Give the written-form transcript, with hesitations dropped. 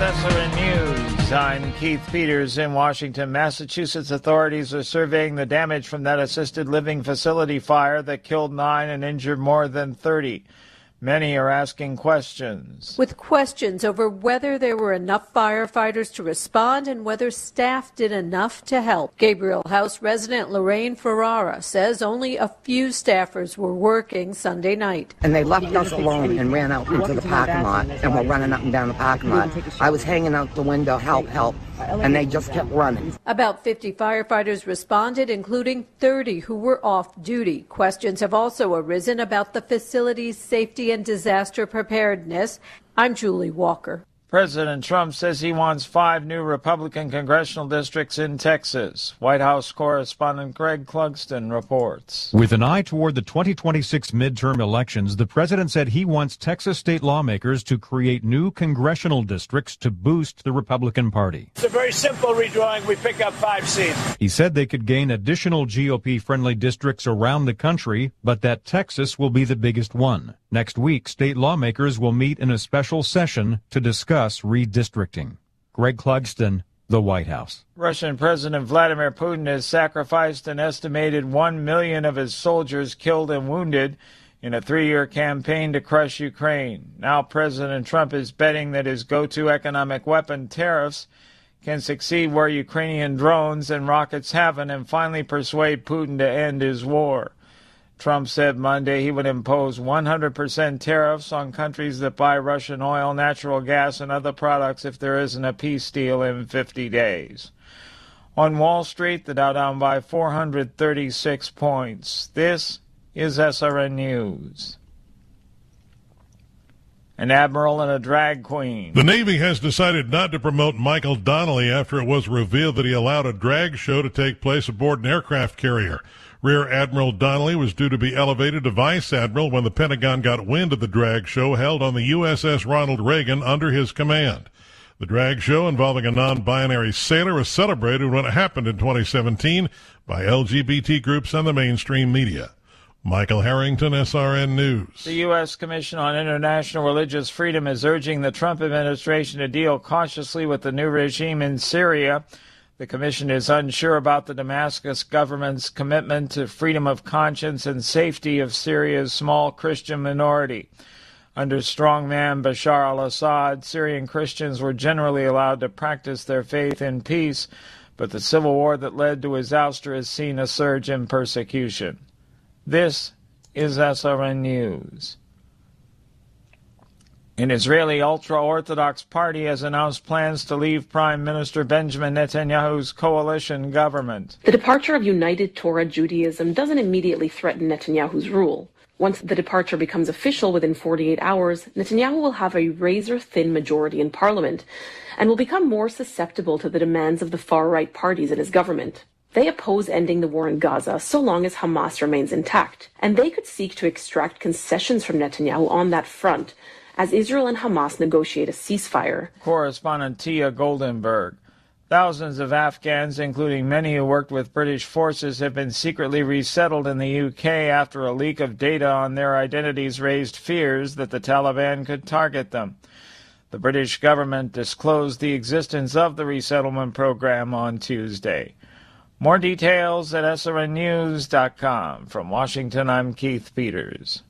SRN News. I'm Keith Peters in Washington. Massachusetts authorities are surveying the damage from that assisted living facility fire that killed 9 and injured more than 30. Many are asking questions. With questions over whether there were enough firefighters to respond and whether staff did enough to help. Gabriel House resident Lorraine Ferrara says only a few staffers were working Sunday night. And they left us alone and ran out into the parking lot and were running up and down the parking lot. I was hanging out the window, help, help. And they just kept running. About 50 firefighters responded, including 30 who were off duty. Questions have also arisen about the facility's safety and disaster preparedness. I'm Julie Walker. President Trump says he wants 5 new Republican congressional districts in Texas. White House correspondent Greg Clugston reports. With an eye toward the 2026 midterm elections, the president said he wants Texas state lawmakers to create new congressional districts to boost the Republican Party. It's a very simple redrawing. We pick up 5 seats. He said they could gain additional GOP-friendly districts around the country, but that Texas will be the biggest one. Next week, state lawmakers will meet in a special session to discuss redistricting. Greg Clugston, the White House. Russian President Vladimir Putin has sacrificed an estimated 1 million of his soldiers killed and wounded in a 3-year campaign to crush Ukraine. Now President Trump is betting that his go-to economic weapon, tariffs, can succeed where Ukrainian drones and rockets haven't and finally persuade Putin to end his war. Trump said Monday he would impose 100% tariffs on countries that buy Russian oil, natural gas, and other products if there isn't a peace deal in 50 days. On Wall Street, the Dow down by 436 points. This is SRN News. An admiral and a drag queen. The Navy has decided not to promote Michael Donnelly after it was revealed that he allowed a drag show to take place aboard an aircraft carrier. Rear Admiral Donnelly was due to be elevated to Vice Admiral when the Pentagon got wind of the drag show held on the USS Ronald Reagan under his command. The drag show involving a non-binary sailor was celebrated when it happened in 2017 by LGBT groups and the mainstream media. Michael Harrington, SRN News. The U.S. Commission on International Religious Freedom is urging the Trump administration to deal cautiously with the new regime in Syria. The commission is unsure about the Damascus government's commitment to freedom of conscience and safety of Syria's small Christian minority. Under strongman Bashar al-Assad, Syrian Christians were generally allowed to practice their faith in peace, but the civil war that led to his ouster has seen a surge in persecution. This is SRN News. An Israeli ultra-Orthodox party has announced plans to leave Prime Minister Benjamin Netanyahu's coalition government. The departure of United Torah Judaism doesn't immediately threaten Netanyahu's rule. Once the departure becomes official within 48 hours, Netanyahu will have a razor-thin majority in parliament and will become more susceptible to the demands of the far-right parties in his government. They oppose ending the war in Gaza so long as Hamas remains intact, and they could seek to extract concessions from Netanyahu on that front as Israel and Hamas negotiate a ceasefire. Correspondent Tia Goldenberg. Thousands of Afghans, including many who worked with British forces, have been secretly resettled in the UK after a leak of data on their identities raised fears that the Taliban could target them. The British government disclosed the existence of the resettlement program on Tuesday. More details at srnnews.com. From Washington, I'm Keith Peters.